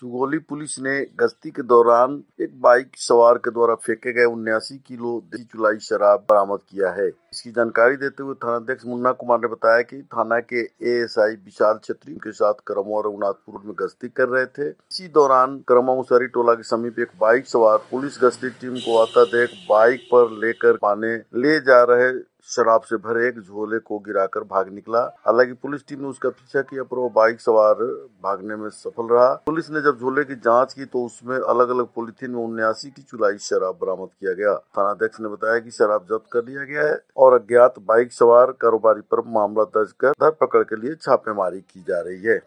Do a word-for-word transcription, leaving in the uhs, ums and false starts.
Sugauli police ने गश्ती के दौरान एक बाइक सवार के द्वारा फेंके गए उन्यासी किलो देसी चुलाई शराब बरामद किया है। इसकी जानकारी देते हुए थानाध्यक्ष मुन्ना कुमार ने बताया कि थाना के एएसआई विशाल छेत्री के साथ करमौ रघुनाथपुर में गश्ती कर रहे थे। इसी दौरान करमौ मुसहरी टोला के समीप एक बाइक सवार पुलिस गश्ती टीम को आता देख बाइक पर लेकर पाने ले जा रहे शराब से भरे एक झोले को गिराकर भाग निकला। हालांकि पुलिस टीम ने उसका पीछा किया पर वो बाइक सवार भागने में सफल रहा। पुलिस ने जब झोले की जांच की तो उसमें अलग अलग पॉलिथीन में उन्यासी की चुलाई शराब बरामद किया गया। थानाध्यक्ष ने बताया कि शराब जब्त कर लिया गया है और अज्ञात बाइक सवार कारोबारी पर मामला दर्ज कर धरपकड़ के लिए छापेमारी की जा रही है।